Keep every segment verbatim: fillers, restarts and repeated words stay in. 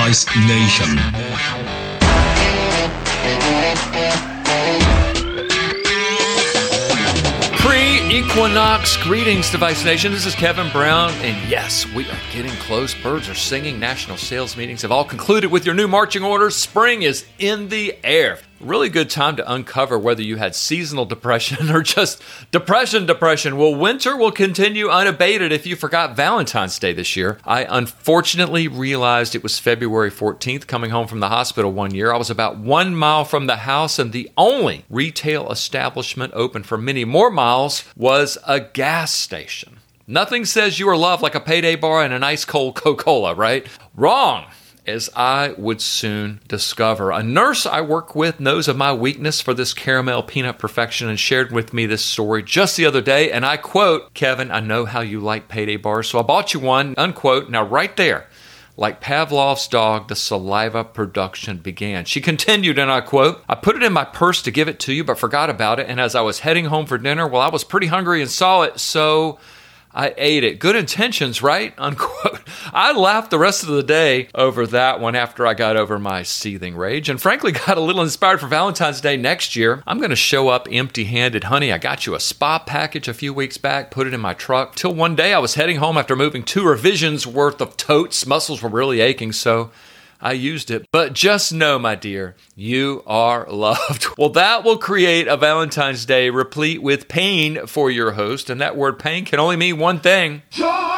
Device Nation. Pre-equinox greetings, Device Nation. This is Kevin Brown, and yes, we are getting close. Birds are singing. National sales meetings have all concluded with your new marching orders. Spring is in the air. Really good time to uncover whether you had seasonal depression or just depression depression. Well, winter will continue unabated if you forgot Valentine's Day this year. I unfortunately realized it was February fourteenth coming home from the hospital one year. I was about one mile from the house, and the only retail establishment open for many more miles was a gas station. Nothing says you are loved like a payday bar and an ice cold Coca-Cola, right? Wrong. As I would soon discover. A nurse I work with knows of my weakness for this caramel peanut perfection and shared with me this story just the other day, and I quote, "Kevin, I know how you like payday bars, so I bought you one," unquote. Now right there, like Pavlov's dog, the saliva production began. She continued, and I quote, "I put it in my purse to give it to you, but forgot about it, and as I was heading home for dinner, well, I was pretty hungry and saw it, so I ate it." Good intentions, right? Unquote. I laughed the rest of the day over that one after I got over my seething rage and frankly got a little inspired for Valentine's Day next year. I'm going to show up empty-handed. Honey, I got you a spa package a few weeks back, put it in my truck. Till one day I was heading home after moving two revisions worth of totes. Muscles were really aching, so I used it. But just know, my dear, you are loved. Well, that will create a Valentine's Day replete with pain for your host. And that word pain can only mean one thing. Joy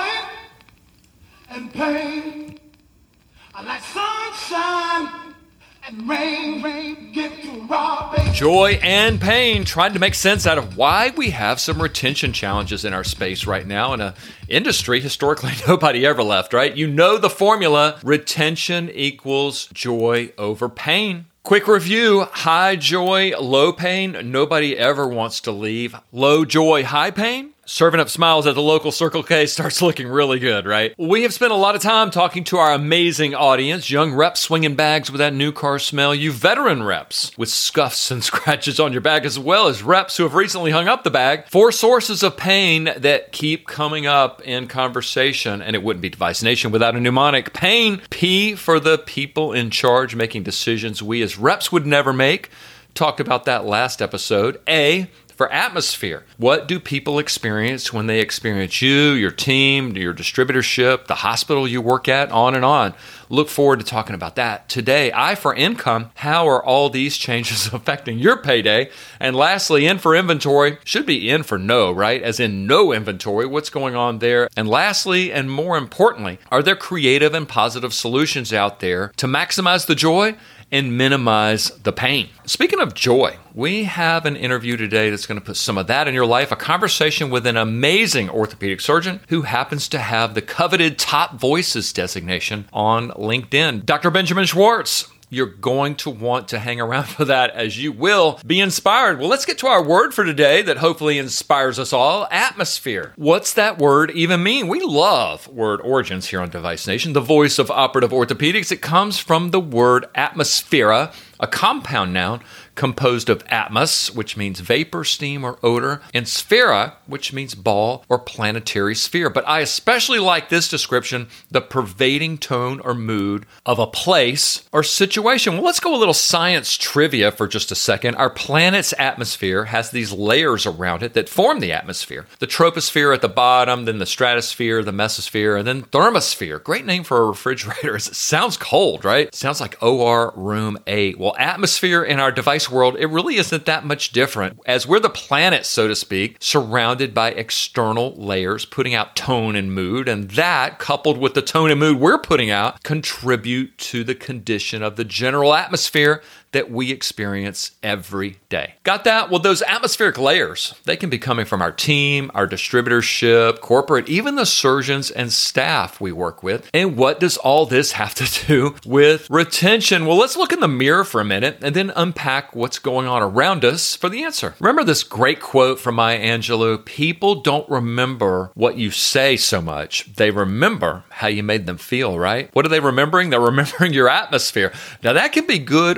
and pain are like sunshine and rain, rain get to robbing. Joy and pain, trying to make sense out of why we have some retention challenges in our space right now in a industry historically nobody ever left, right? You know the formula. Retention equals joy over pain. Quick review: high joy, low pain. Nobody ever wants to leave. Low joy, high pain. Serving up smiles at the local Circle K starts looking really good, right? We have spent a lot of time talking to our amazing audience, young reps swinging bags with that new car smell, you veteran reps with scuffs and scratches on your bag, as well as reps who have recently hung up the bag. Four sources of pain that keep coming up in conversation, and it wouldn't be Device Nation without a mnemonic. Pain, P for the people in charge making decisions we as reps would never make. Talked about that last episode. A for atmosphere. What do people experience when they experience you, your team, your distributorship, the hospital you work at, on and on? Look forward to talking about that today. I for income. How are all these changes affecting your payday? And lastly, N for inventory. Should be N for no, right? As in no inventory. What's going on there? And lastly, and more importantly, are there creative and positive solutions out there to maximize the joy and minimize the pain? Speaking of joy, we have an interview today that's going to put some of that in your life, a conversation with an amazing orthopedic surgeon who happens to have the coveted Top Voices designation on LinkedIn. Doctor Benjamin Schwartz. You're going to want to hang around for that, as you will be inspired. Well, let's get to our word for today that hopefully inspires us all. Atmosphere. What's that word even mean? We love word origins here on Device Nation, the voice of operative orthopedics. It comes from the word atmosphere, a compound noun composed of atmos, which means vapor, steam, or odor, and sphera, which means ball or planetary sphere. But I especially like this description, the pervading tone or mood of a place or situation. Well, let's go a little science trivia for just a second. Our planet's atmosphere has these layers around it that form the atmosphere. The troposphere at the bottom, then the stratosphere, the mesosphere, and then thermosphere. Great name for a refrigerator. It sounds cold, right? Sounds like O R Room eight. Well, atmosphere in our device world, it really isn't that much different, as we're the planet, so to speak, surrounded by external layers putting out tone and mood, and that, coupled with the tone and mood we're putting out, contribute to the condition of the general atmosphere that we experience every day. Got that? Well, those atmospheric layers, they can be coming from our team, our distributorship, corporate, even the surgeons and staff we work with. And what does all this have to do with retention? Well, let's look in the mirror for a minute and then unpack what's going on around us for the answer. Remember this great quote from Maya Angelou: people don't remember what you say so much. They remember how you made them feel, right? What are they remembering? They're remembering your atmosphere. Now, that can be good or bad.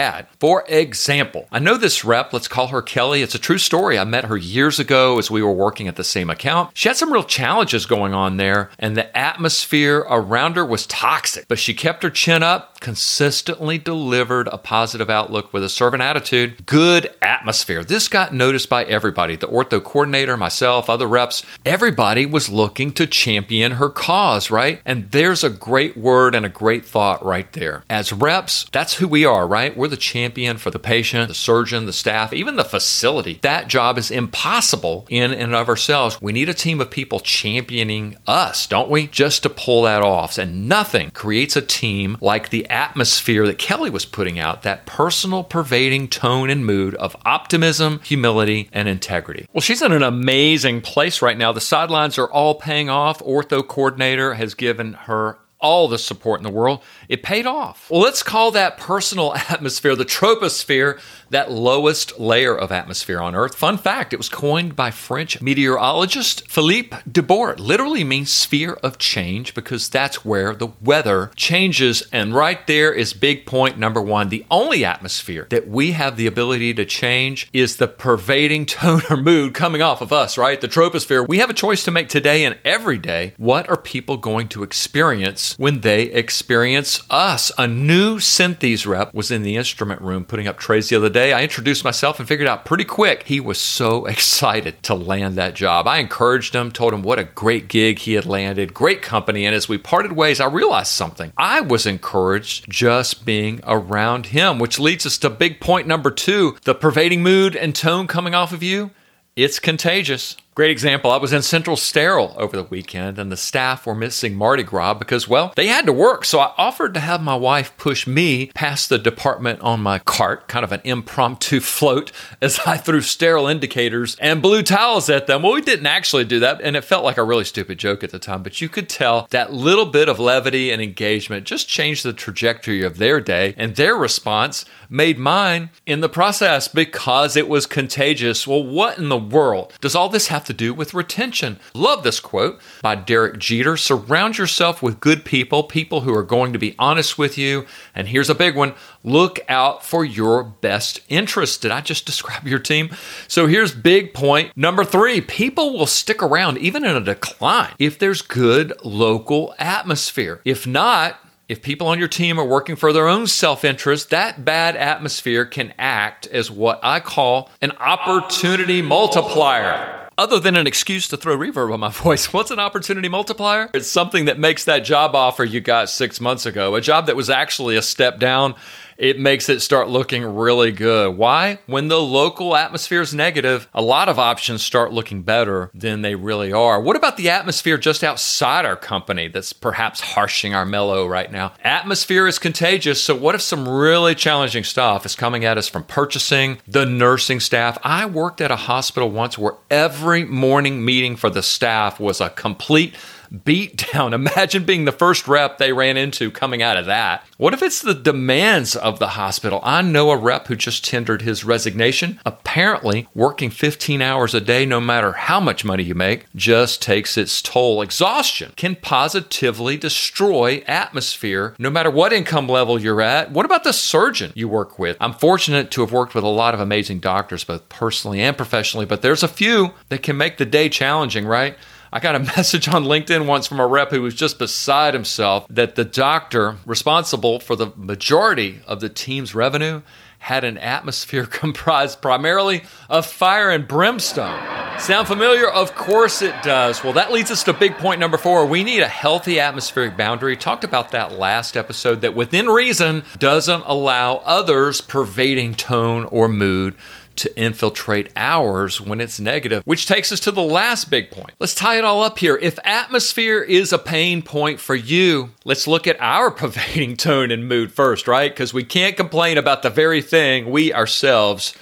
bad. For example, I know this rep, let's call her Kelly. It's a true story. I met her years ago as we were working at the same account. She had some real challenges going on there, and the atmosphere around her was toxic, but she kept her chin up, consistently delivered a positive outlook with a servant attitude, good atmosphere. This got noticed by everybody, the ortho coordinator, myself, other reps. Everybody was looking to champion her cause, right? And there's a great word and a great thought right there. As reps, that's who we are, right? We're the champion for the patient, the surgeon, the staff, even the facility. That job is impossible in and of ourselves. We need a team of people championing us, don't we? Just to pull that off. And nothing creates a team like the atmosphere that Kelly was putting out, that personal pervading tone and mood of optimism, humility, and integrity. Well, she's in an amazing place right now. The sidelines are all paying off. Ortho coordinator has given her all the support in the world. It paid off. Well, let's call that personal atmosphere, the troposphere, that lowest layer of atmosphere on Earth. Fun fact, it was coined by French meteorologist Philippe Debord. It literally means sphere of change because that's where the weather changes. And right there is big point number one. The only atmosphere that we have the ability to change is the pervading tone or mood coming off of us, right? The troposphere. We have a choice to make today and every day. What are people going to experience when they experience us? A new Synthes rep was in the instrument room putting up trays the other day. I introduced myself and figured out pretty quick he was so excited to land that job. I encouraged him, told him what a great gig he had landed, great company, and as we parted ways, I realized something. I was encouraged just being around him, which leads us to big point number two, the pervading mood and tone coming off of you. It's contagious. Great example, I was in Central Sterile over the weekend and the staff were missing Mardi Gras because, well, they had to work. So I offered to have my wife push me past the department on my cart, kind of an impromptu float, as I threw sterile indicators and blue towels at them. Well, we didn't actually do that, and it felt like a really stupid joke at the time, but you could tell that little bit of levity and engagement just changed the trajectory of their day, and their response made mine in the process because it was contagious. Well, what in the world does all this have to do with retention? Love this quote by Derek Jeter. Surround yourself with good people, people who are going to be honest with you. And here's a big one. Look out for your best interest. Did I just describe your team? So here's big point number three. People will stick around even in a decline if there's good local atmosphere. If not, if people on your team are working for their own self-interest, that bad atmosphere can act as what I call an opportunity multiplier. Other than an excuse to throw reverb on my voice, what's an opportunity multiplier? It's something that makes that job offer you got six months ago, a job that was actually a step down. It makes it start looking really good. Why? When the local atmosphere is negative, a lot of options start looking better than they really are. What about the atmosphere just outside our company that's perhaps harshing our mellow right now? Atmosphere is contagious, so what if some really challenging stuff is coming at us from purchasing, the nursing staff? I worked at a hospital once where every morning meeting for the staff was a complete beat down. Imagine being the first rep they ran into coming out of that. What if it's the demands of the hospital? I know a rep who just tendered his resignation. Apparently, working fifteen hours a day, no matter how much money you make, just takes its toll. Exhaustion can positively destroy atmosphere, no matter what income level you're at. What about the surgeon you work with? I'm fortunate to have worked with a lot of amazing doctors, both personally and professionally, but there's a few that can make the day challenging, right? I got a message on LinkedIn once from a rep who was just beside himself that the doctor responsible for the majority of the team's revenue had an atmosphere comprised primarily of fire and brimstone. Sound familiar? Of course it does. Well, that leads us to big point number four. We need a healthy atmospheric boundary. Talked about that last episode, that within reason doesn't allow others' pervading tone or mood to infiltrate ours when it's negative, which takes us to the last big point. Let's tie it all up here. If atmosphere is a pain point for you, let's look at our pervading tone and mood first, right? Because we can't complain about the very thing we ourselves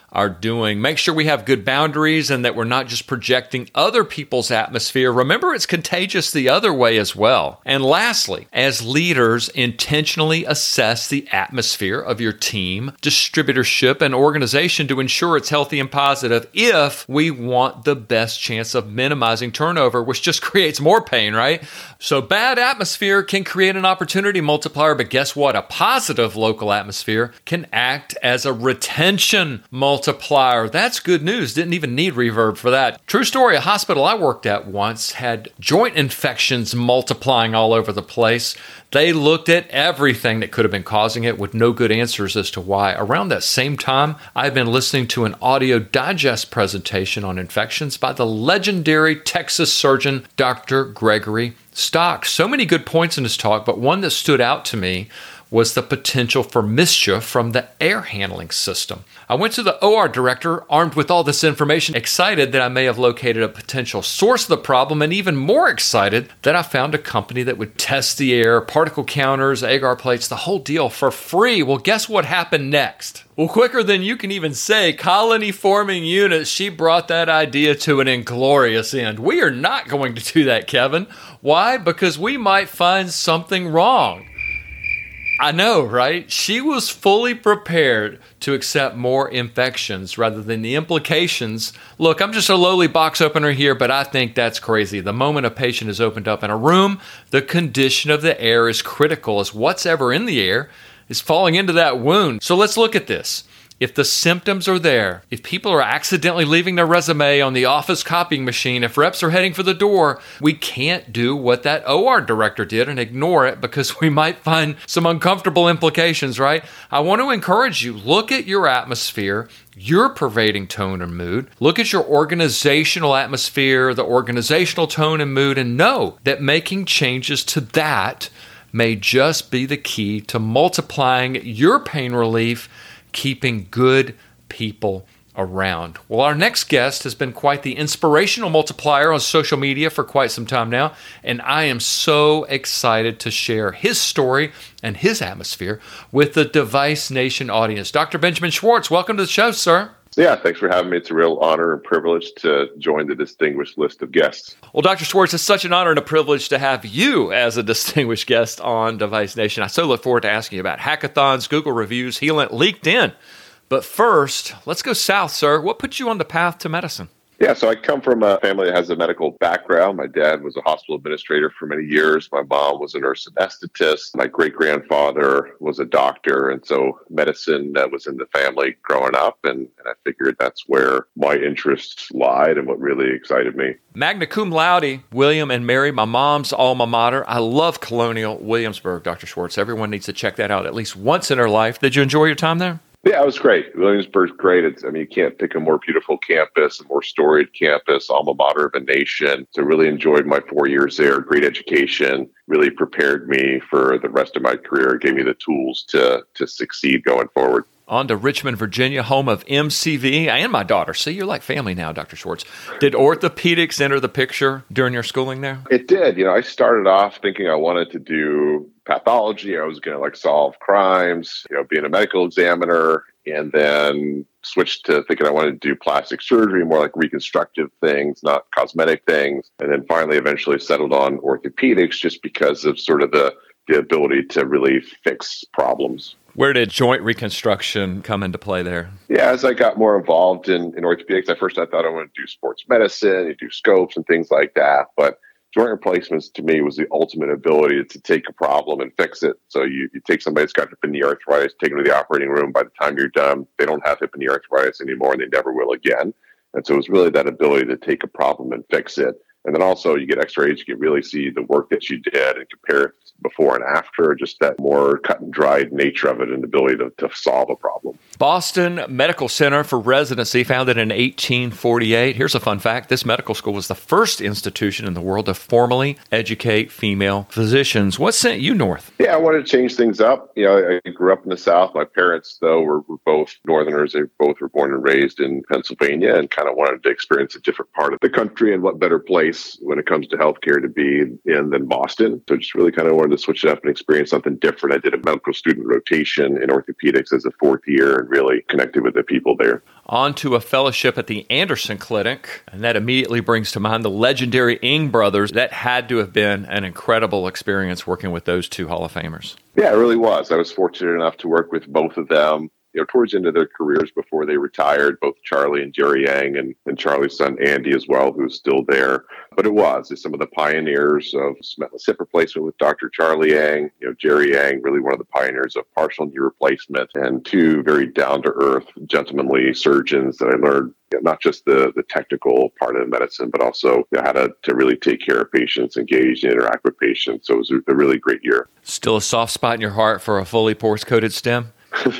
are doing. Make sure we have good boundaries and that we're not just projecting other people's atmosphere. Remember, it's contagious the other way as well. And lastly, as leaders, intentionally assess the atmosphere of your team, distributorship, and organization to ensure it's healthy and positive if we want the best chance of minimizing turnover, which just creates more pain, right? So bad atmosphere can create an opportunity multiplier, but guess what? A positive local atmosphere can act as a retention multiplier. That's good news. Didn't even need reverb for that. True story, a hospital I worked at once had joint infections multiplying all over the place. They looked at everything that could have been causing it with no good answers as to why. Around that same time, I've been listening to an audio digest presentation on infections by the legendary Texas surgeon, Doctor Gregory Stock. So many good points in his talk, but one that stood out to me was the potential for mischief from the air handling system. I went to the O R director armed with all this information, excited that I may have located a potential source of the problem, and even more excited that I found a company that would test the air, particle counters, agar plates, the whole deal for free. Well, guess what happened next? Well, quicker than you can even say, colony forming units, she brought that idea to an inglorious end. We are not going to do that, Kevin. Why? Because we might find something wrong. I know, right? She was fully prepared to accept more infections rather than the implications. Look, I'm just a lowly box opener here, but I think that's crazy. The moment a patient is opened up in a room, the condition of the air is critical, as what's ever in the air is falling into that wound. So let's look at this. If the symptoms are there, if people are accidentally leaving their resume on the office copying machine, if reps are heading for the door, we can't do what that O R director did and ignore it because we might find some uncomfortable implications, right? I want to encourage you, look at your atmosphere, your pervading tone and mood. Look at your organizational atmosphere, the organizational tone and mood, and know that making changes to that may just be the key to multiplying your pain relief, keeping good people around. Well, our next guest has been quite the inspirational multiplier on social media for quite some time now, and I am so excited to share his story and his atmosphere with the Device Nation audience. Doctor Benjamin Schwartz, welcome to the show, sir. Yeah, thanks for having me. It's a real honor and privilege to join the distinguished list of guests. Well, Doctor Schwartz, it's such an honor and a privilege to have you as a distinguished guest on Device Nation. I so look forward to asking you about hackathons, Google reviews, Healing LinkedIn. But first, let's go south, sir. What put you on the path to medicine? Yeah, so I come from a family that has a medical background. My dad was a hospital administrator for many years. My mom was a nurse anesthetist. My great-grandfather was a doctor. And so medicine uh, was in the family growing up. And, and I figured that's where my interests lied and what really excited me. Magna cum laude, William and Mary, my mom's alma mater. I love Colonial Williamsburg, Doctor Schwartz. Everyone needs to check that out at least once in their life. Did you enjoy your time there? Yeah, it was great. Williamsburg's great. It's, I mean, you can't pick a more beautiful campus, a more storied campus, alma mater of a nation. So really enjoyed my four years there. Great education, really prepared me for the rest of my career, gave me the tools to to succeed going forward. On to Richmond, Virginia, home of M C V and my daughter. See, you're like family now, Doctor Schwartz. Did orthopedics enter the picture during your schooling there? It did. You know, I started off thinking I wanted to do pathology. I was going to like solve crimes, you know, being a medical examiner, and then switched to thinking I wanted to do plastic surgery, more like reconstructive things, not cosmetic things. And then finally, eventually settled on orthopedics just because of sort of the, the ability to really fix problems. Where did joint reconstruction come into play there? Yeah, as I got more involved in, in orthopedics, at first I thought I wanted to do sports medicine, you do scopes and things like that. But joint replacements to me was the ultimate ability to take a problem and fix it. So you, you take somebody that's got hip and knee arthritis, take them to the operating room. By the time you're done, they don't have hip and knee arthritis anymore, and they never will again. And so it was really that ability to take a problem and fix it. And then also you get x-rays, you can really see the work that you did and compare it before and after, just that more cut and dried nature of it and the ability to, to solve a problem. Boston Medical Center for Residency, founded in eighteen forty-eight. Here's a fun fact. This medical school was the first institution in the world to formally educate female physicians. What sent you north? Yeah, I wanted to change things up. You know, I grew up in the South. My parents, though, were, were both Northerners. They both were born and raised in Pennsylvania and kind of wanted to experience a different part of the country, and what better place when it comes to healthcare to be in than Boston. So just really kind of wanted wanted to switch it up and experience something different. I did a medical student rotation in orthopedics as a fourth year and really connected with the people there. On to a fellowship at the Anderson Clinic, and that immediately brings to mind the legendary Ing brothers. That had to have been an incredible experience working with those two Hall of Famers. Yeah, it really was. I was fortunate enough to work with both of them, you know, towards the end of their careers before they retired, both Charlie and Jerry Yang, and, and Charlie's son Andy as well, who's still there. But it was it's some of the pioneers of cementless hip replacement with Doctor Charlie Yang, you know, Jerry Yang, really one of the pioneers of partial knee replacement, and two very down-to-earth, gentlemanly surgeons that I learned, you know, not just the, the technical part of medicine, but also, you know, how to, to really take care of patients, engage and interact with patients. So it was a, a really great year. Still a soft spot in your heart for a fully porous-coated stem?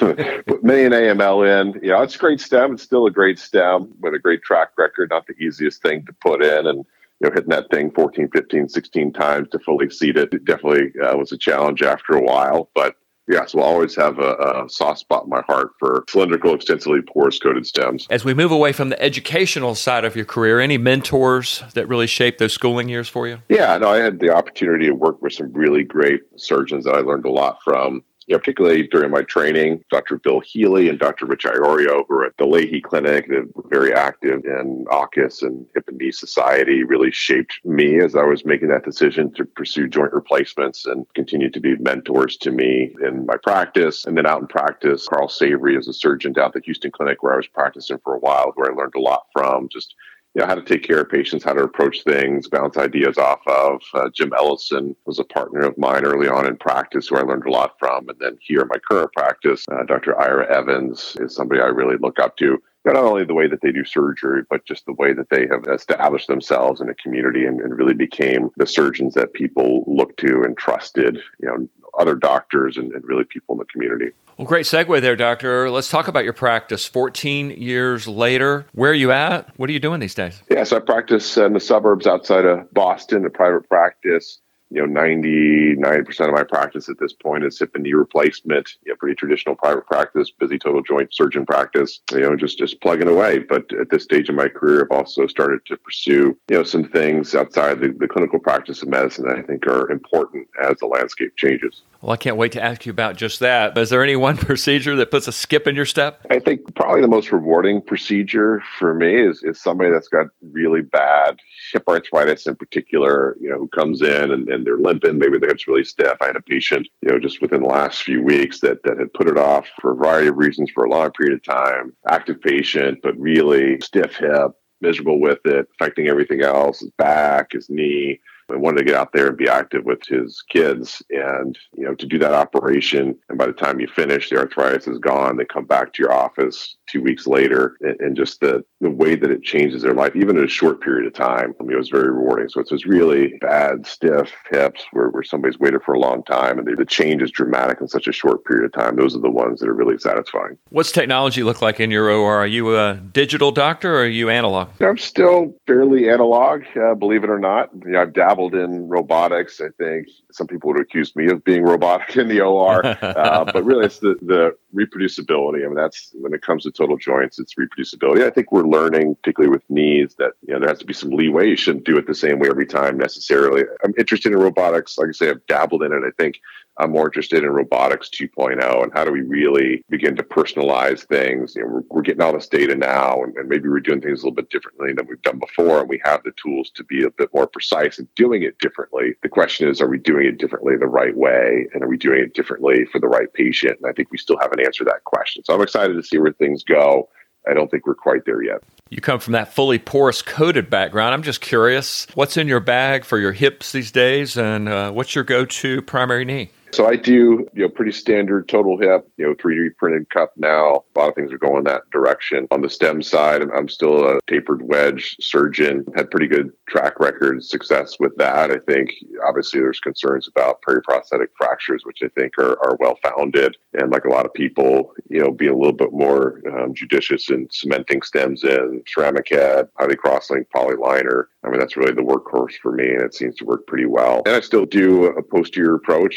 Put me and A M L in. You know, it's a great stem. It's still a great stem with a great track record. Not the easiest thing to put in, and you know, hitting that thing fourteen, fifteen, sixteen times to fully seat it, it definitely uh, was a challenge after a while. But yes, we'll always have a, a soft spot in my heart for cylindrical, extensively porous coated stems. As we move away from the educational side of your career, any mentors that really shaped those schooling years for you? Yeah, no, I had the opportunity to work with some really great surgeons that I learned a lot from. You know, particularly during my training, Doctor Bill Healy and Doctor Rich Iorio, who are at the Leahy Clinic, they're very active in AUKUS and Hip and Knee Society, really shaped me as I was making that decision to pursue joint replacements and continue to be mentors to me in my practice. And then out in practice, Carl Savory is a surgeon down at the Houston Clinic where I was practicing for a while, who I learned a lot from, just you know, how to take care of patients, how to approach things, bounce ideas off of. Uh, Jim Ellison was a partner of mine early on in practice who I learned a lot from. And then here in my current practice, uh, Doctor Ira Evans is somebody I really look up to. Not only the way that they do surgery, but just the way that they have established themselves in a community and, and really became the surgeons that people look to and trusted, you know, other doctors and, and really people in the community. Well, great segue there, Doctor. Let's talk about your practice. fourteen years later, where are you at? What are you doing these days? Yeah, so I practice in the suburbs outside of Boston, a private practice. You know, ninety, ninety percent of my practice at this point is hip and knee replacement. You know, pretty traditional private practice, busy total joint surgeon practice, you know, just, just plugging away. But at this stage of my career, I've also started to pursue, you know, some things outside the, the clinical practice of medicine that I think are important as the landscape changes. Well, I can't wait to ask you about just that. But is there any one procedure that puts a skip in your step? I think probably the most rewarding procedure for me is, is somebody that's got really bad hip arthritis in particular, you know, who comes in and, and they're limping, maybe their hip's really stiff. I had a patient, you know, just within the last few weeks that, that had put it off for a variety of reasons for a long period of time, active patient, but really stiff hip, miserable with it, affecting everything else, his back, his knee. I wanted to get out there and be active with his kids and, you know, to do that operation. And by the time you finish, the arthritis is gone. They come back to your office two weeks later and, and just the, the way that it changes their life, even in a short period of time, I mean, it was very rewarding. So it's those really bad, stiff hips where, where somebody's waited for a long time and the, the change is dramatic in such a short period of time. Those are the ones that are really satisfying. What's technology look like in your O R? Are you a digital doctor or are you analog? I'm still fairly analog, uh, believe it or not. You know, I've dabbled in robotics. I think some people would accuse me of being robotic in the O R, uh, but really it's the, the reproducibility. I mean, that's when it comes to total joints, it's reproducibility. I think we're learning, particularly with knees, that you know there has to be some leeway. You shouldn't do it the same way every time necessarily. I'm interested in robotics. Like I say, I've dabbled in it. I think I'm more interested in robotics two point oh and how do we really begin to personalize things. You know, we're, we're getting all this data now, and, and maybe we're doing things a little bit differently than we've done before, and we have the tools to be a bit more precise in doing it differently. The question is, are we doing it differently the right way, and are we doing it differently for the right patient? And I think we still haven't answered that question. So I'm excited to see where things go. I don't think we're quite there yet. You come from that fully porous coated background. I'm just curious, what's in your bag for your hips these days, and uh, what's your go-to primary knee? So I do, you know, pretty standard total hip, you know, three D printed cup now. A lot of things are going that direction. On the stem side, I'm still a tapered wedge surgeon. Had pretty good track record success with that. I think obviously there's concerns about periprosthetic fractures, which I think are, are well-founded. And like a lot of people, you know, being a little bit more um, judicious in cementing stems in, ceramic head, highly crosslink polyliner. I mean, that's really the workhorse for me, and it seems to work pretty well. And I still do a posterior approach. It's sort of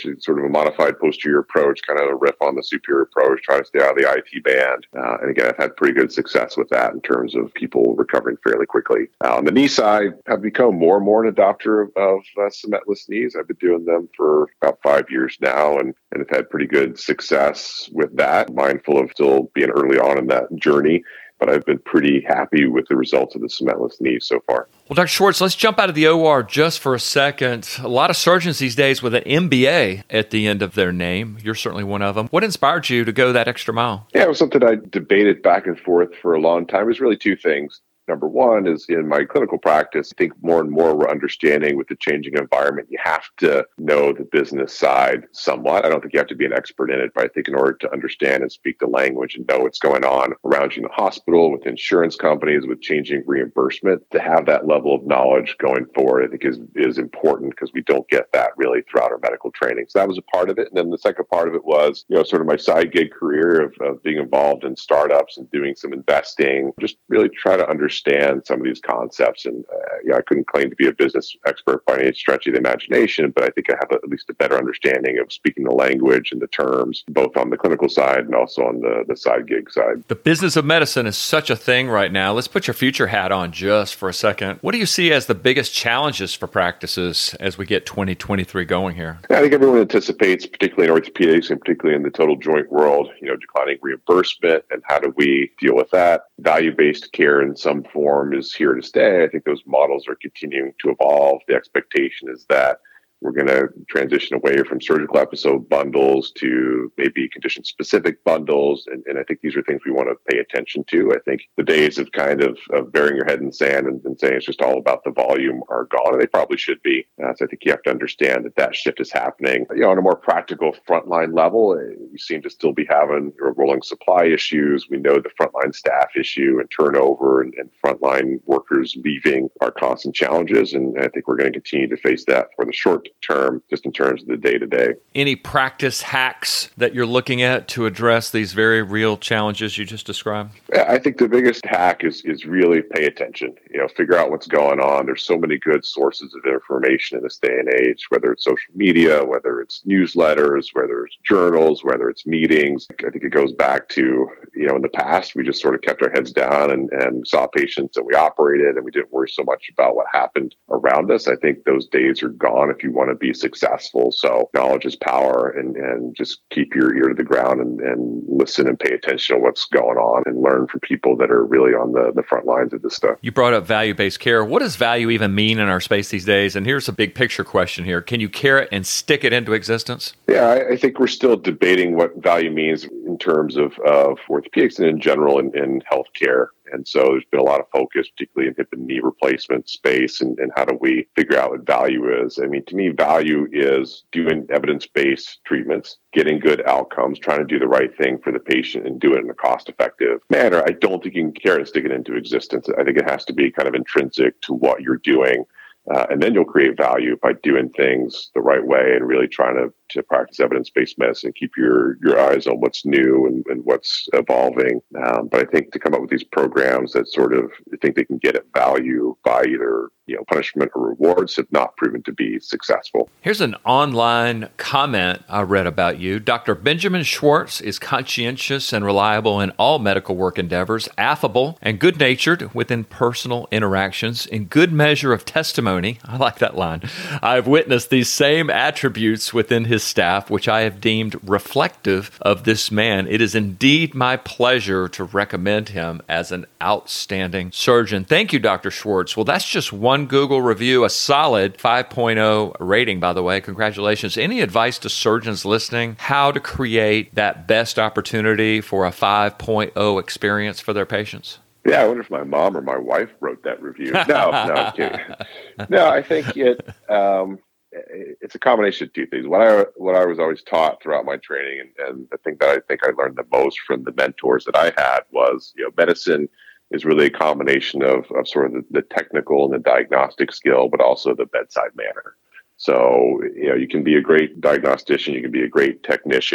of a modified posterior approach, kind of a riff on the superior approach, try to stay out of the I T band. Uh, and again, I've had pretty good success with that in terms of people recovering fairly quickly. Uh, on the knee side, I've become more and more an adopter of, of uh, cementless knees. I've been doing them for about five years now and, and have had pretty good success with that, mindful of still being early on in that journey. But I've been pretty happy with the results of the cementless knee so far. Well, Doctor Schwartz, let's jump out of the O R just for a second. A lot of surgeons these days with an M B A at the end of their name. You're certainly one of them. What inspired you to go that extra mile? Yeah, it was something I debated back and forth for a long time. It was really two things. Number one is in my clinical practice, I think more and more we're understanding with the changing environment, you have to know the business side somewhat. I don't think you have to be an expert in it, but I think in order to understand and speak the language and know what's going on around you in the hospital, with insurance companies, with changing reimbursement, to have that level of knowledge going forward, I think is, is important because we don't get that really throughout our medical training. So that was a part of it. And then the second part of it was, you know, sort of my side gig career of, of being involved in startups and doing some investing, just really try to understand understand some of these concepts. And uh, yeah, I couldn't claim to be a business expert by any stretch of the imagination, but I think I have a, at least a better understanding of speaking the language and the terms, both on the clinical side and also on the, the side gig side. The business of medicine is such a thing right now. Let's put your future hat on just for a second. What do you see as the biggest challenges for practices as we get twenty twenty-three going here? I think everyone anticipates, particularly in orthopedics and particularly in the total joint world, you know, declining reimbursement and how do we deal with that? Value-based care in some form is here to stay. I think those models are continuing to evolve. The expectation is that we're going to transition away from surgical episode bundles to maybe condition-specific bundles. And, and I think these are things we want to pay attention to. I think the days of kind of, of burying your head in sand and, and saying it's just all about the volume are gone, and they probably should be. Uh, so I think you have to understand that that shift is happening. You know, on a more practical frontline level, we seem to still be having you know, rolling supply issues. We know the frontline staff issue and turnover and, and frontline workers leaving are constant challenges. And I think we're going to continue to face that for the short term, just in terms of the day-to-day. Any practice hacks that you're looking at to address these very real challenges you just described? I think the biggest hack is is really pay attention. You know, figure out what's going on. There's so many good sources of information in this day and age, whether it's social media, whether it's newsletters, whether it's journals, whether it's meetings. I think it goes back to, you know, in the past, we just sort of kept our heads down and, and saw patients and we operated and we didn't worry so much about what happened around us. I think those days are gone if you want to be successful. So knowledge is power, and, and just keep your ear to the ground and, and listen and pay attention to what's going on and learn from people that are really on the, the front lines of this stuff. You brought up value-based care. What does value even mean in our space these days? And here's a big picture question here. Can you carrot and stick it into existence? Yeah, I, I think we're still debating what value means in terms of, of orthopedics and in general in, in healthcare. And so there's been a lot of focus, particularly in hip and knee replacement space, and, and how do we figure out what value is? I mean, to me, value is doing evidence-based treatments, getting good outcomes, trying to do the right thing for the patient and do it in a cost-effective manner. I don't think you can carrot and stick it into existence. I think it has to be kind of intrinsic to what you're doing. Uh, and then you'll create value by doing things the right way and really trying to, to practice evidence-based medicine, keep your, your eyes on what's new and, and what's evolving. Um, but I think to come up with these programs that sort of think they can get at value by either you know punishment or rewards have not proven to be successful. Here's an online comment I read about you. Doctor Benjamin Schwartz is conscientious and reliable in all medical work endeavors, affable and good-natured within personal interactions, in good measure of testimony. I like that line. I've witnessed these same attributes within his staff, which I have deemed reflective of this man. It is indeed my pleasure to recommend him as an outstanding surgeon. Thank you, Doctor Schwartz. Well, that's just one Google review, a solid five point oh rating, by the way. Congratulations. Any advice to surgeons listening how to create that best opportunity for a five point oh experience for their patients? Yeah, I wonder if my mom or my wife wrote that review. No, no, I'm kidding. No, I think it um, it's a combination of two things. What I what I was always taught throughout my training, and, and the thing that I think I learned the most from the mentors that I had was, you know, medicine is really a combination of, of sort of the, the technical and the diagnostic skill, but also the bedside manner. So, you know, you can be a great diagnostician, you can be a great technician,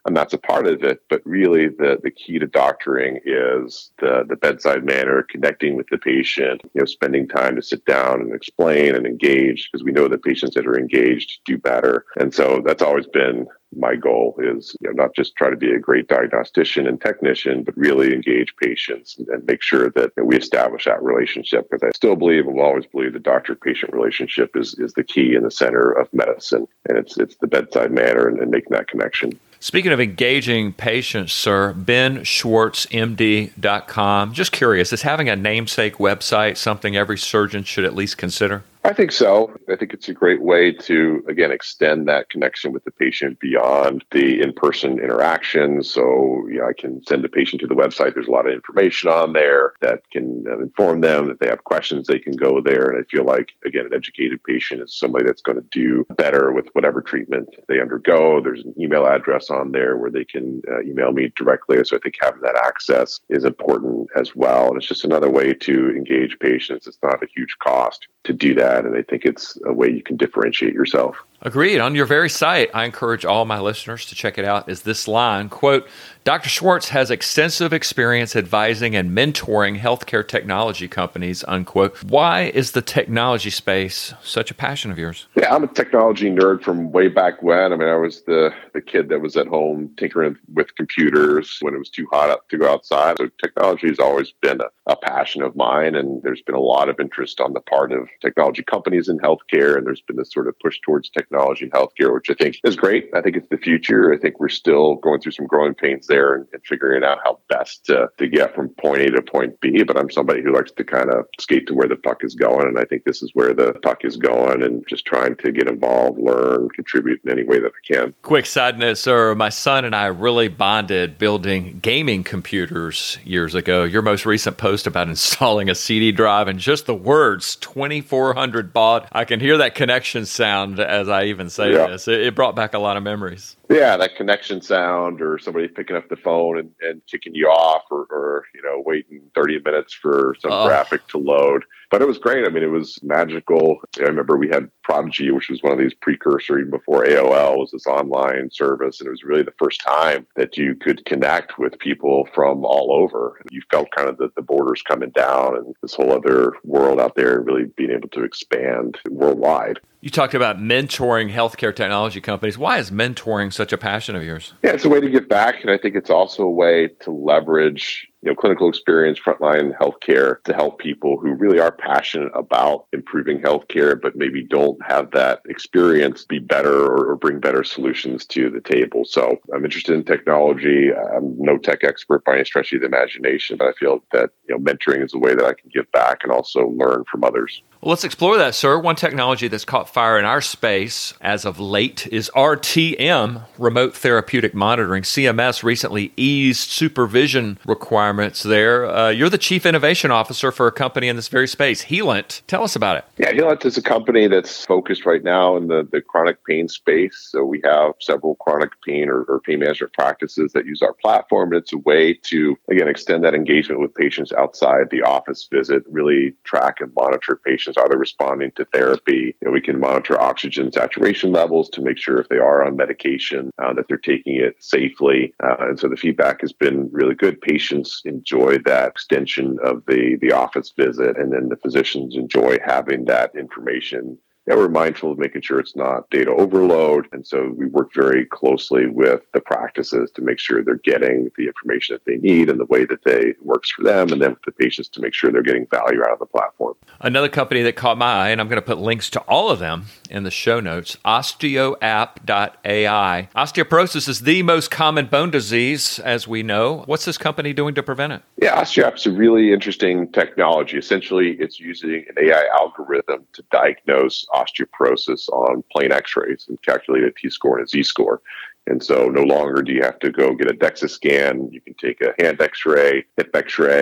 and that's a part of it. But really, the, the key to doctoring is the, the bedside manner, connecting with the patient, you know, spending time to sit down and explain and engage, because we know that patients that are engaged do better. And so that's always been my goal, is, you know, not just try to be a great diagnostician and technician, but really engage patients and, and make sure that, that we establish that relationship. Because I still believe and will always believe the doctor-patient relationship is, is the key in the center of medicine. And it's it's the bedside manner and, and making that connection. Speaking of engaging patients, sir, Ben Schwartz M D dot com. Just curious, is having a namesake website something every surgeon should at least consider? I think so. I think it's a great way to, again, extend that connection with the patient beyond the in-person interaction. So, you know, I can send the patient to the website. There's a lot of information on there that can inform them. That they have questions, they can go there. And I feel like, again, an educated patient is somebody that's going to do better with whatever treatment they undergo. There's an email address on there where they can uh, email me directly. So I think having that access is important as well. And it's just another way to engage patients. It's not a huge cost to do that. And I think it's a way you can differentiate yourself. Agreed. On your very site, I encourage all my listeners to check it out, is this line, quote, Doctor Schwartz has extensive experience advising and mentoring healthcare technology companies, unquote. Why is the technology space such a passion of yours? Yeah, I'm a technology nerd from way back when. I mean, I was the, the kid that was at home tinkering with computers when it was too hot up to go outside. So technology has always been a, a passion of mine. And there's been a lot of interest on the part of technology companies in healthcare. And there's been this sort of push towards technology in healthcare, which I think is great. I think it's the future. I think we're still going through some growing pains there and, and figuring out how best to, to get from point A to point B. But I'm somebody who likes to kind of skate to where the puck is going. And I think this is where the puck is going, and just trying to get involved, learn, contribute in any way that I can. Quick side note, sir. My son and I really bonded building gaming computers years ago. Your most recent post about installing a C D drive and just the words twenty-four hundred baud. I can hear that connection sound as I even say yeah. this. It, it brought back a lot of memories. Yeah, that connection sound, or somebody picking up the phone and, and kicking you off, or, or you know, waiting thirty minutes for some oh. graphic to load. But it was great. I mean, it was magical. I remember we had Prodigy, which was one of these precursor, even before A O L, was this online service. And it was really the first time that you could connect with people from all over. You felt kind of the, the borders coming down and this whole other world out there, and really being able to expand worldwide. You talked about mentoring healthcare technology companies. Why is mentoring such a passion of yours? Yeah, it's a way to give back. And I think it's also a way to leverage, you know, clinical experience, frontline healthcare, to help people who really are passionate about improving healthcare, but maybe don't have that experience be better or, or bring better solutions to the table. So I'm interested in technology. I'm no tech expert by any stretch of the imagination, but I feel that, you know, mentoring is a way that I can give back and also learn from others. Well, let's explore that, sir. One technology that's caught fire in our space as of late is R T M, Remote Therapeutic Monitoring. C M S recently eased supervision requirements there. Uh, you're the Chief Innovation Officer for a company in this very space, Healant. Tell us about it. Yeah, Healant is a company that's focused right now in the, the chronic pain space. So we have several chronic pain or, or pain management practices that use our platform. It's a way to, again, extend that engagement with patients outside the office visit, really track and monitor patients. Are they responding to therapy? You know, we can monitor oxygen saturation levels to make sure if they are on medication, uh, that they're taking it safely. Uh, and so the feedback has been really good. Patients enjoy that extension of the, the office visit, and then the physicians enjoy having that information. Yeah, we're mindful of making sure it's not data overload. And so we work very closely with the practices to make sure they're getting the information that they need in the way that they works for them, and then with the patients to make sure they're getting value out of the platform. Another company that caught my eye, and I'm going to put links to all of them in the show notes, osteoapp dot A I. Osteoporosis is the most common bone disease, as we know. What's this company doing to prevent it? Yeah, Osteoapp is a really interesting technology. Essentially, it's using an A I algorithm to diagnose osteoporosis on plain x-rays and calculate a T-score and a Z-score. And so no longer do you have to go get a DEXA scan. You can take a hand x-ray, hip x-ray,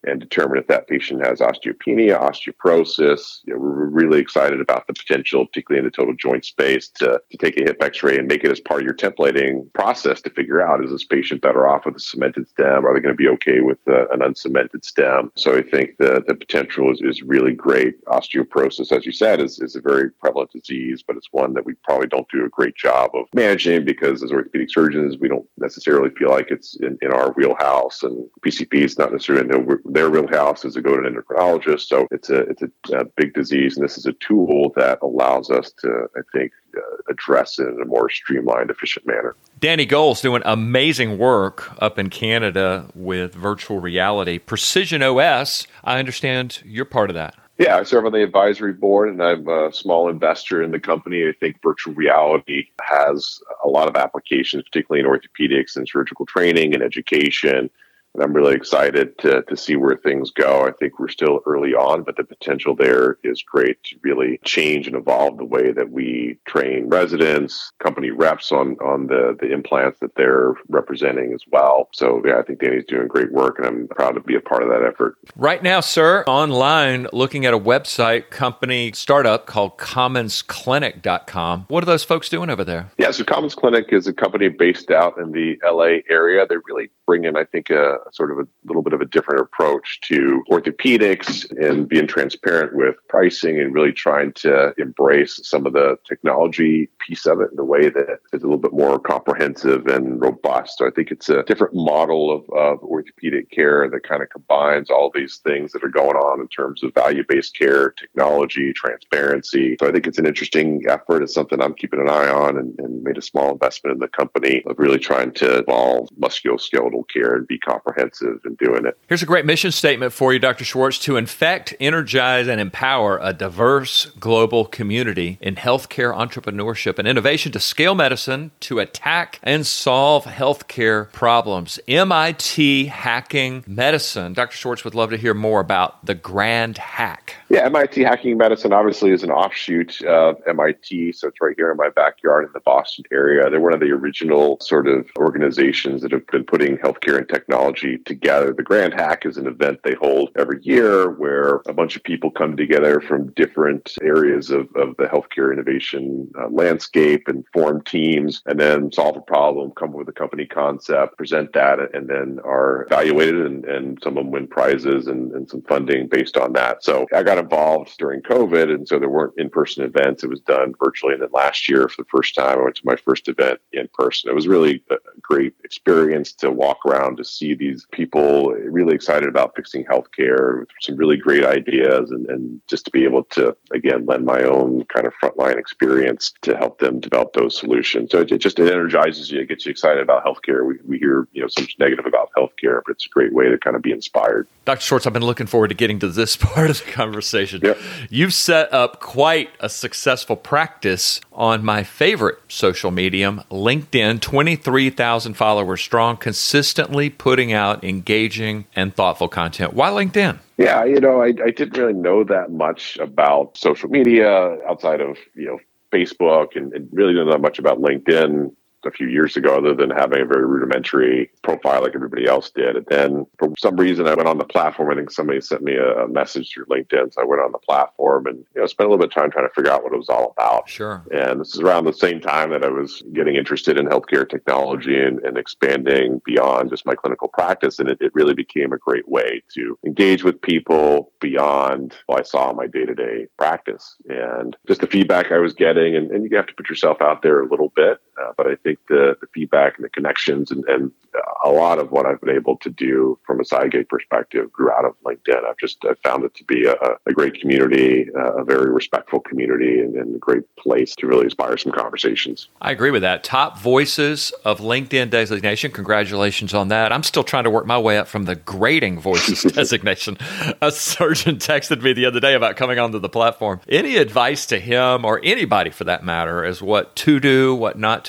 and determine if that patient has osteopenia, osteoporosis. You know, we're really excited about the potential, particularly in the total joint space, to, to take a hip x-ray and make it as part of your templating process to figure out, is this patient better off with a cemented stem? Are they going to be okay with uh, an uncemented stem? So I think the, the potential is, is really great. Osteoporosis, as you said, is, is a very prevalent disease, but it's one that we probably don't do a great job of managing because as orthopedic surgeons, we don't necessarily feel like it's in, in our wheelhouse, and P C P is not necessarily in their wheelhouse as to go to an endocrinologist. So it's a it's a, a big disease, and this is a tool that allows us to, I think, uh, address it in a more streamlined, efficient manner. Danny Gold's doing amazing work up in Canada with virtual reality. Precision O S, I understand you're part of that. Yeah, I serve on the advisory board, and I'm a small investor in the company. I think virtual reality has a lot of applications, particularly in orthopedics and surgical training and education. And I'm really excited to to see where things go. I think we're still early on, but the potential there is great to really change and evolve the way that we train residents, company reps on on the, the implants that they're representing as well. So yeah, I think Danny's doing great work, and I'm proud to be a part of that effort. Right now, sir, online, looking at a website, company startup called commons clinic dot com. What are those folks doing over there? Yeah, so Commons Clinic is a company based out in the L A area. They're really bringing, I think, a sort of a little bit of a different approach to orthopedics and being transparent with pricing and really trying to embrace some of the technology piece of it in a way that is a little bit more comprehensive and robust. So I think it's a different model of, of orthopedic care that kind of combines all these things that are going on in terms of value-based care, technology, transparency. So I think it's an interesting effort. It's something I'm keeping an eye on, and, and made a small investment in the company of really trying to evolve musculoskeletal care and be comprehensive in doing it. Here's a great mission statement for you, Doctor Schwartz: to infect, energize, and empower a diverse global community in healthcare entrepreneurship and innovation to scale medicine, to attack and solve healthcare problems. M I T Hacking Medicine. Doctor Schwartz would love to hear more about the Grand Hack. Yeah, M I T Hacking Medicine obviously is an offshoot of M I T, so it's right here in my backyard in the Boston area. They're one of the original sort of organizations that have been putting healthcare and technology together. The Grand Hack is an event they hold every year where a bunch of people come together from different areas of, of the healthcare innovation uh, landscape and form teams, and then solve a problem, come up with a company concept, present that, and then are evaluated, and, and some of them win prizes and, and some funding based on that. So I got involved during COVID, and so there weren't in-person events. It was done virtually. And then last year, for the first time, I went to my first event in person. It was really a great experience to walk around, to see these people really excited about fixing healthcare, some really great ideas, and, and just to be able to, again, lend my own kind of frontline experience to help them develop those solutions. So it, it just it energizes you, it gets you excited about healthcare. We, we hear you know so much negative about healthcare, but it's a great way to kind of be inspired. Doctor Schwartz, I've been looking forward to getting to this part of the conversation. Yep. You've set up quite a successful practice on my favorite social medium, LinkedIn, twenty-three thousand followers strong, consistently putting out engaging and thoughtful content. Why LinkedIn? Yeah, you know, I, I didn't really know that much about social media outside of, you know, Facebook, and, and really didn't know that much about LinkedIn a few years ago, other than having a very rudimentary profile like everybody else did. And then for some reason, I went on the platform. I think somebody sent me a message through LinkedIn. So I went on the platform and, you know, spent a little bit of time trying to figure out what it was all about. Sure. And this is around the same time that I was getting interested in healthcare technology and, and expanding beyond just my clinical practice. And it, it really became a great way to engage with people beyond what I saw in my day-to-day practice. And just the feedback I was getting, and, and you have to put yourself out there a little bit. Uh, but I think the, the feedback and the connections and, and a lot of what I've been able to do from a side gig perspective grew out of LinkedIn. I've just I've found it to be a, a great community, uh, a very respectful community, and, and a great place to really inspire some conversations. I agree with that. Top voices of LinkedIn designation. Congratulations on that. I'm still trying to work my way up from the grading voices designation. A surgeon texted me the other day about coming onto the platform. Any advice to him, or anybody for that matter, as what to do, what not to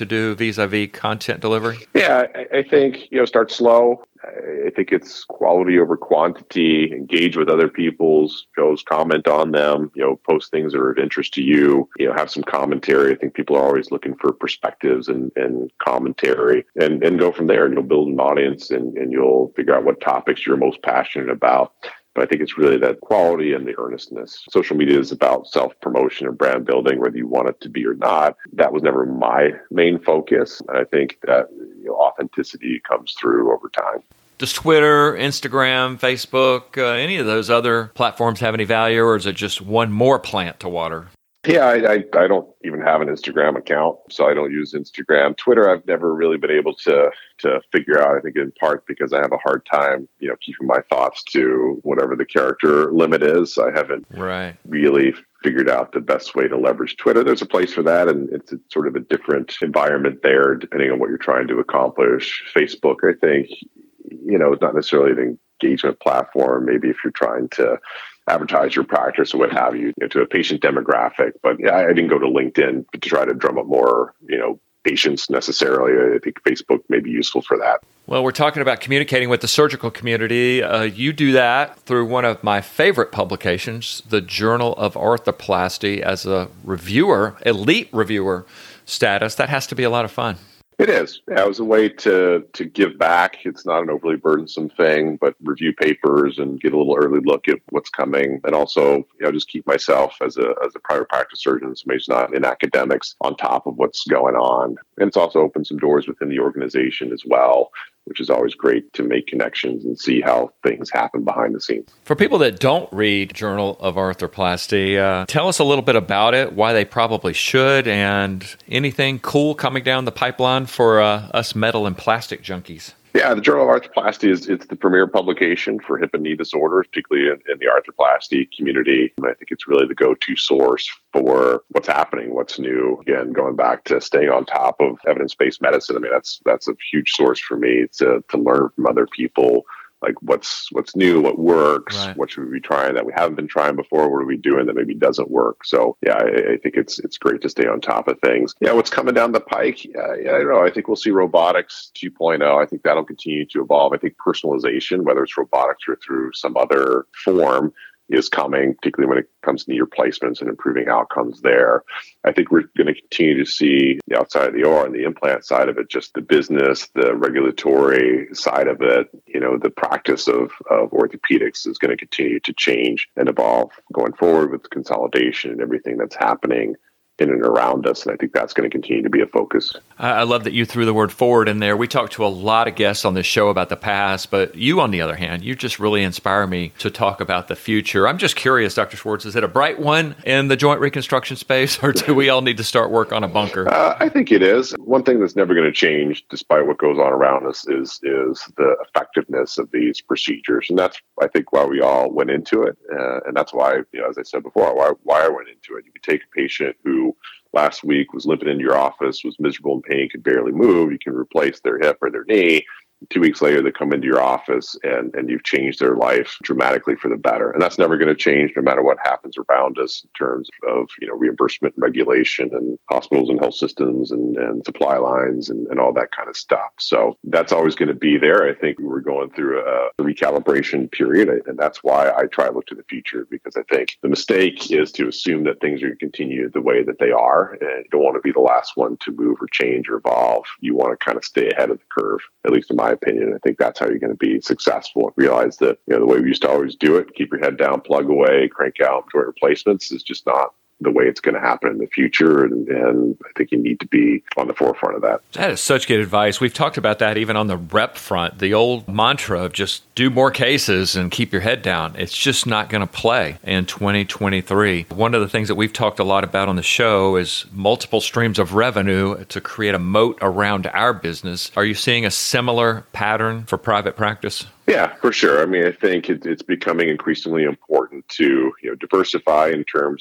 to do vis-a-vis content delivery? Yeah, I, I think, you know, start slow. I think it's quality over quantity, engage with other people's shows, comment on them, you know, post things that are of interest to you, you know, have some commentary. I think people are always looking for perspectives and, and commentary and, and go from there. And you'll build an audience and, and you'll figure out what topics you're most passionate about. But I think it's really that quality and the earnestness. Social media is about self-promotion and brand building, whether you want it to be or not. That was never my main focus. And I think that, you know, authenticity comes through over time. Does Twitter, Instagram, Facebook, uh, any of those other platforms have any value, or is it just one more plant to water? Yeah, I, I, I don't even have an Instagram account, so I don't use Instagram. Twitter, I've never really been able to to figure out, I think in part because I have a hard time, you know, keeping my thoughts to whatever the character limit is. I haven't right. really figured out the best way to leverage Twitter. There's a place for that, and it's a, sort of a different environment there, depending on what you're trying to accomplish. Facebook, I think, you know, it's not necessarily an engagement platform. Maybe if you're trying to advertise your practice or what have you, you know, to a patient demographic. But yeah, I didn't go to LinkedIn to try to drum up more, you know, patients necessarily. I think Facebook may be useful for that. Well, we're talking about communicating with the surgical community. Uh, you do that through one of my favorite publications, the Journal of Arthroplasty, as a reviewer, elite reviewer status. That has to be a lot of fun. It is. Yeah, it was a way to to give back. It's not an overly burdensome thing, but review papers and get a little early look at what's coming. And also, you know, just keep myself as a as a private practice surgeon, somebody who's not in academics, on top of what's going on. And it's also opened some doors within the organization as well, which is always great to make connections and see how things happen behind the scenes. For people that don't read Journal of Arthroplasty, uh, tell us a little bit about it, why they probably should, and anything cool coming down the pipeline for uh, us metal and plastic junkies. Yeah, the Journal of Arthroplasty is it's the premier publication for hip and knee disorders, particularly in, in the arthroplasty community. And I think it's really the go-to source for what's happening, what's new. Again, going back to staying on top of evidence-based medicine. I mean, that's that's a huge source for me to to learn from other people, like what's what's new, what works, right. What should we be trying that we haven't been trying before, what are we doing that maybe doesn't work. So yeah, I, I think it's it's great to stay on top of things. Yeah, what's coming down the pike? Yeah, yeah, I don't know. I think we'll see robotics two point oh. I think that'll continue to evolve. I think personalization, whether it's robotics or through some other form, is coming, particularly when it comes to knee replacements and improving outcomes there. I think we're going to continue to see the outside of the O R and the implant side of it, just the business, the regulatory side of it, you know, the practice of, of orthopedics is going to continue to change and evolve going forward with consolidation and everything that's happening in and around us. And I think that's going to continue to be a focus. I love that you threw the word forward in there. We talked to a lot of guests on this show about the past, but you, on the other hand, you just really inspire me to talk about the future. I'm just curious, Doctor Schwartz, is it a bright one in the joint reconstruction space, or do we all need to start work on a bunker? Uh, I think it is. One thing that's never going to change, despite what goes on around us, is is the effectiveness of these procedures. And that's, I think, why we all went into it. Uh, and that's why, you know, as I said before, why, why I went into it. You could take a patient who last week was limping into your office, was miserable in pain, could barely move. You can replace their hip or their knee. Two weeks later, they come into your office and, and you've changed their life dramatically for the better. And that's never going to change no matter what happens around us in terms of, you know, reimbursement and regulation and hospitals and health systems and, and supply lines and, and all that kind of stuff. So that's always going to be there. I think we're going through a recalibration period. And that's why I try to look to the future, because I think the mistake is to assume that things are going to continue the way that they are. And you don't want to be the last one to move or change or evolve. You want to kind of stay ahead of the curve, at least in my opinion. I think that's how you're going to be successful. Realize that, you know, the way we used to always do it, keep your head down, plug away, crank out joint replacements, is just not the way it's going to happen in the future. And, and I think you need to be on the forefront of that. That is such good advice. We've talked about that even on the rep front, the old mantra of just do more cases and keep your head down. It's just not going to play in twenty twenty-three. One of the things that we've talked a lot about on the show is multiple streams of revenue to create a moat around our business. Are you seeing a similar pattern for private practice? Yeah, for sure. I mean, I think it, it's becoming increasingly important to, you know, diversify in terms of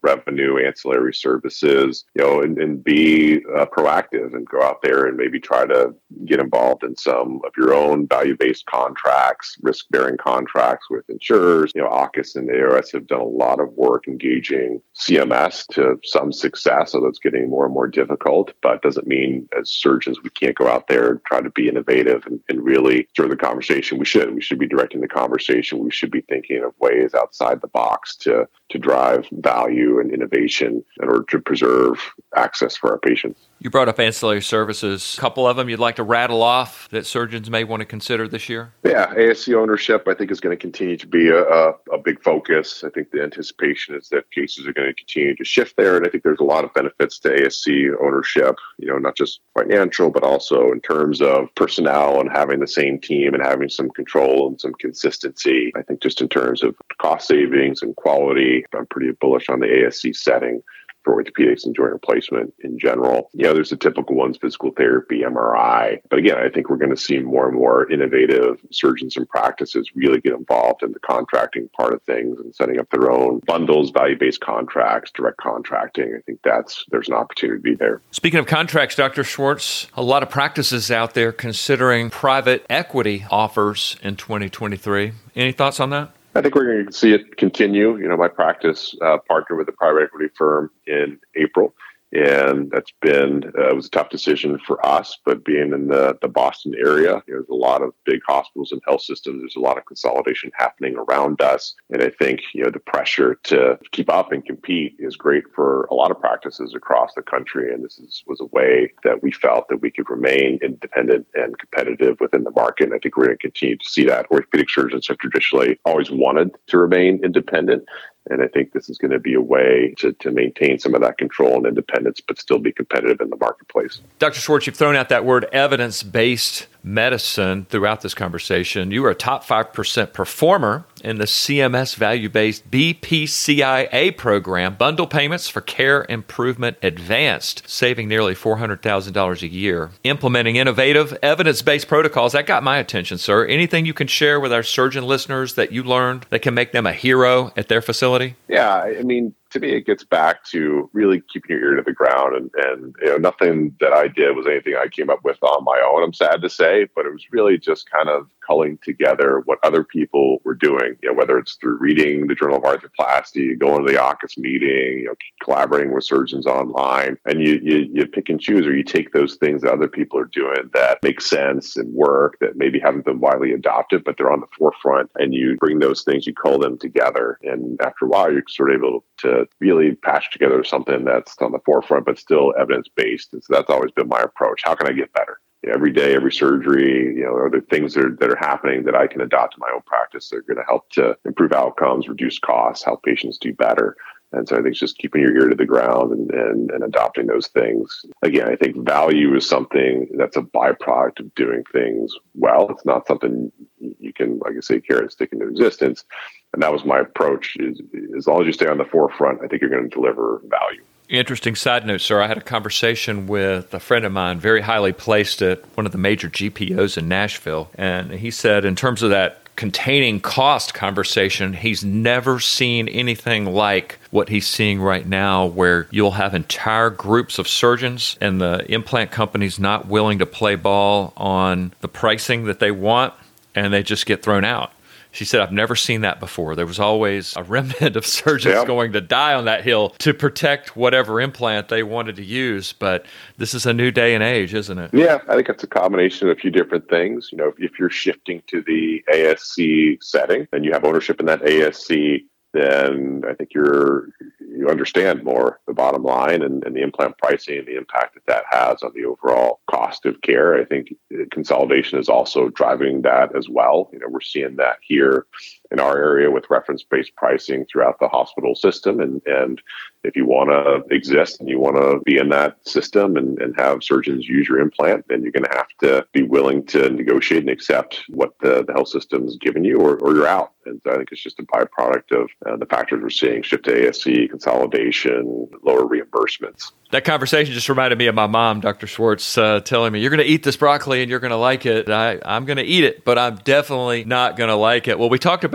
revenue, ancillary services, you know, and, and be uh, proactive and go out there and maybe try to get involved in some of your own value-based contracts, risk-bearing contracts with insurers. You know, AAHKS and A O S have done a lot of work engaging C M S to some success, although it's getting more and more difficult. But it doesn't mean as surgeons we can't go out there and try to be innovative and, and really stir the conversation. We should. We should be directing the conversation. We should be thinking of ways outside the box to to drive value and innovation in order to preserve access for our patients. You brought up ancillary services. A couple of them you'd like to rattle off that surgeons may want to consider this year? Yeah, A S C ownership, I think, is going to continue to be a, a, a big focus. I think the anticipation is that cases are going to continue to shift there. And I think there's a lot of benefits to A S C ownership, you know, not just financial, but also in terms of personnel and having the same team and having some control and some consistency. I think just in terms of cost savings and quality, I'm pretty bullish on the A S C setting for orthopedics and joint replacement in general. You know, there's the typical ones, physical therapy, M R I. But again, I think we're going to see more and more innovative surgeons and practices really get involved in the contracting part of things and setting up their own bundles, value-based contracts, direct contracting. I think that's there's an opportunity to be there. Speaking of contracts, Doctor Schwartz, a lot of practices out there considering private equity offers in twenty twenty-three. Any thoughts on that? I think we're going to see it continue. You know, my practice uh, partnered with a private equity firm in April, and that's been, uh, it was a tough decision for us, but being in the, the Boston area, you know, there's a lot of big hospitals and health systems. There's a lot of consolidation happening around us. And I think, you know, the pressure to keep up and compete is great for a lot of practices across the country. And this is, was a way that we felt that we could remain independent and competitive within the market. And I think we're going to continue to see that. Orthopedic surgeons have traditionally always wanted to remain independent. And I think this is going to be a way to, to maintain some of that control and independence, but still be competitive in the marketplace. Doctor Schwartz, you've thrown out that word evidence-based medicine throughout this conversation. You were a top five percent performer in the C M S value-based B P C I A program, Bundle Payments for Care Improvement Advanced, saving nearly four hundred thousand dollars a year. Implementing innovative, evidence-based protocols, that got my attention, sir. Anything you can share with our surgeon listeners that you learned that can make them a hero at their facility? Yeah, I mean, to me, it gets back to really keeping your ear to the ground. And, and you know, nothing that I did was anything I came up with on my own, I'm sad to say, but it was really just kind of culling together what other people were doing, you know, whether it's through reading the Journal of Arthroplasty, going to the AAHKS meeting, you know, collaborating with surgeons online, and you, you you pick and choose, or you take those things that other people are doing that make sense and work, that maybe haven't been widely adopted, but they're on the forefront, and you bring those things, you cull them together, and after a while, you're sort of able to really patch together something that's on the forefront, but still evidence-based. And so that's always been my approach. How can I get better? Every day, every surgery, you know, are there things that are, that are happening that I can adopt to my own practice that are going to help to improve outcomes, reduce costs, help patients do better? And so I think it's just keeping your ear to the ground and, and, and adopting those things. Again, I think value is something that's a byproduct of doing things well. It's not something you can, like I say, carrot and stick into existence. And that was my approach. Is, as long as you stay on the forefront, I think you're going to deliver value. Interesting side note, sir. I had a conversation with a friend of mine, very highly placed at one of the major G P Os in Nashville. And he said, in terms of that containing cost conversation, he's never seen anything like what he's seeing right now, where you'll have entire groups of surgeons and the implant companies not willing to play ball on the pricing that they want, and they just get thrown out. She said, I've never seen that before. There was always a remnant of surgeons yep. going to die on that hill to protect whatever implant they wanted to use. But this is a new day and age, isn't it? Yeah, I think it's a combination of a few different things. You know, if, if you're shifting to the A S C setting and you have ownership in that A S C, then I think you're you understand more the bottom line and, and the implant pricing and the impact that that has on the overall cost of care. I think consolidation is also driving that as well. You know, we're seeing that here in our area with reference-based pricing throughout the hospital system. And, and if you want to exist and you want to be in that system and, and have surgeons use your implant, then you're going to have to be willing to negotiate and accept what the, the health system is giving you, or, or you're out. And so I think it's just a byproduct of uh, the factors we're seeing: shift to A S C, consolidation, lower reimbursements. That conversation just reminded me of my mom, Doctor Schwartz, uh, telling me, you're going to eat this broccoli and you're going to like it. I, I'm going to eat it, but I'm definitely not going to like it. Well, we talked about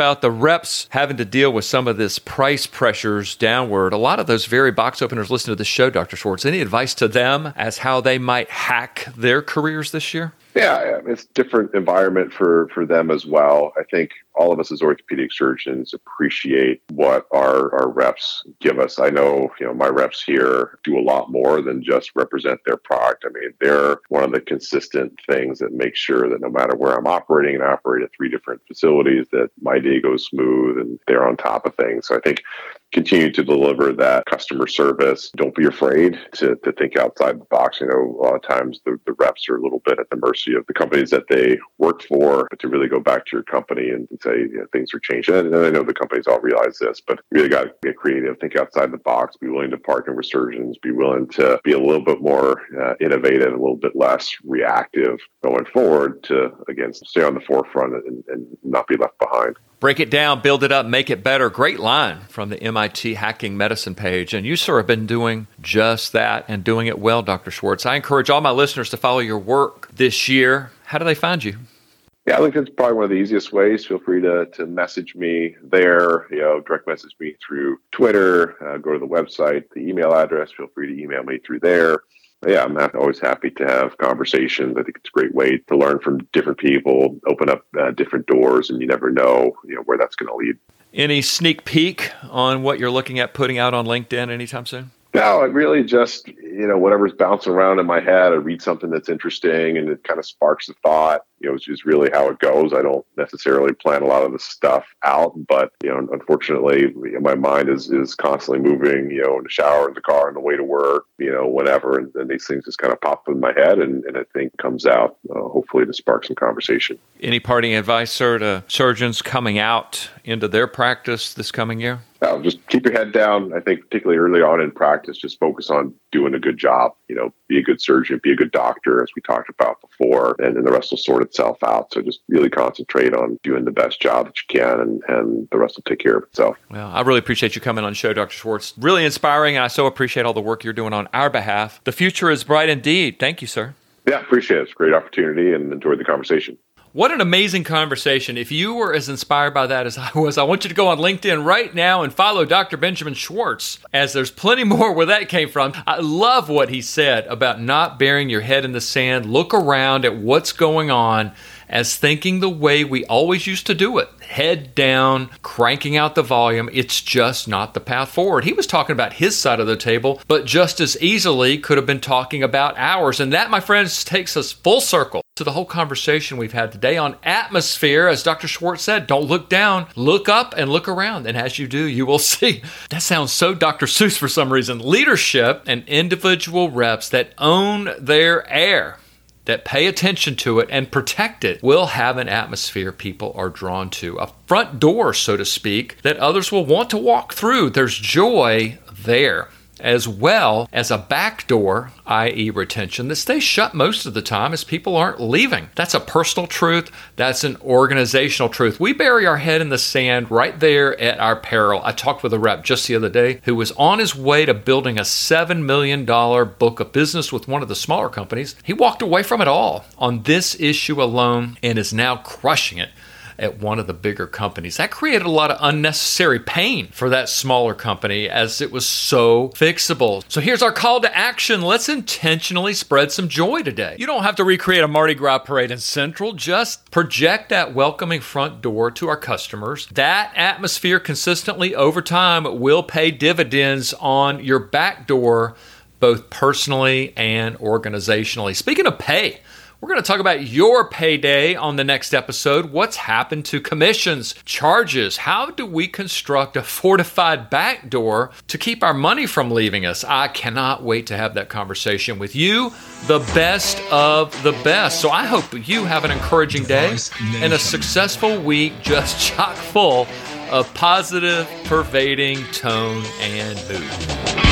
about the reps having to deal with some of this price pressures downward. A lot of those very box openers listen to the show, Doctor Schwartz. Any advice to them as how they might hack their careers this year? Yeah, it's a different environment for, for them as well. I think all of us as orthopedic surgeons appreciate what our, our reps give us. I know, you know, my reps here do a lot more than just represent their product. I mean, they're one of the consistent things that make sure that no matter where I'm operating, and I operate at three different facilities, that my day goes smooth and they're on top of things. So I think continue to deliver that customer service. Don't be afraid to, to think outside the box. You know, a lot of times the, the reps are a little bit at the mercy of the companies that they work for, but to really go back to your company and say, you know, things are changing. And I know the companies all realize this, but you really got to get creative, think outside the box, be willing to partner with surgeons, be willing to be a little bit more uh, innovative, a little bit less reactive going forward to, again, stay on the forefront and, and not be left behind. Break it down, build it up, make it better. Great line from the M I T Hacking Medicine page. And you, sir, have been doing just that and doing it well, Doctor Schwartz. I encourage all my listeners to follow your work this year. How do they find you? Yeah, I think that's probably one of the easiest ways. Feel free to to message me there, you know, direct message me through Twitter, uh, go to the website, the email address, feel free to email me through there. Yeah, I'm always happy to have conversations. I think it's a great way to learn from different people, open up uh, different doors, and you never know, you know, where that's going to lead. Any sneak peek on what you're looking at putting out on LinkedIn anytime soon? No, it really just, you know, whatever's bouncing around in my head, I read something that's interesting and it kind of sparks the thought, you know, which is really how it goes. I don't necessarily plan a lot of the stuff out, but, you know, unfortunately, my mind is, is constantly moving, you know, in the shower, in the car, on the way to work, you know, whatever. And, and these things just kind of pop in my head and, and I think comes out, uh, hopefully to spark some conversation. Any parting advice, sir, to surgeons coming out into their practice this coming year? No, just keep your head down. I think particularly early on in practice, just focus on doing a good job. You know, be a good surgeon, be a good doctor, as we talked about before, and then the rest will sort itself out. So just really concentrate on doing the best job that you can, and, and the rest will take care of itself. Well, I really appreciate you coming on the show, Doctor Schwartz. Really inspiring, and I so appreciate all the work you're doing on our behalf. The future is bright indeed. Thank you, sir. Yeah, appreciate it. It's a great opportunity and enjoyed the conversation. What an amazing conversation. If you were as inspired by that as I was, I want you to go on LinkedIn right now and follow Doctor Benjamin Schwartz, as there's plenty more where that came from. I love what he said about not burying your head in the sand. Look around at what's going on as thinking the way we always used to do it. Head down, cranking out the volume. It's just not the path forward. He was talking about his side of the table, but just as easily could have been talking about ours. And that, my friends, takes us full circle to the whole conversation we've had today on atmosphere. As Doctor Schwartz said, don't look down, look up and look around. And as you do, you will see. That sounds so Doctor Seuss for some reason. Leadership and individual reps that own their air, that pay attention to it and protect it, will have an atmosphere people are drawn to. A front door, so to speak, that others will want to walk through. There's joy there, as well as a back door, that is retention, that stays shut most of the time as people aren't leaving. That's a personal truth. That's an organizational truth. We bury our head in the sand right there at our peril. I talked with a rep just the other day who was on his way to building a seven million dollars book of business with one of the smaller companies. He walked away from it all on this issue alone and is now crushing it at one of the bigger companies. That created a lot of unnecessary pain for that smaller company as it was so fixable. So here's our call to action. Let's intentionally spread some joy today. You don't have to recreate a Mardi Gras parade in Central. Just project that welcoming front door to our customers. That atmosphere consistently over time will pay dividends on your back door, both personally and organizationally. Speaking of pay, we're going to talk about your payday on the next episode. What's happened to commissions, charges? How do we construct a fortified backdoor to keep our money from leaving us? I cannot wait to have that conversation with you, the best of the best. So I hope you have an encouraging day and a successful week, just chock full of positive, pervading tone and mood.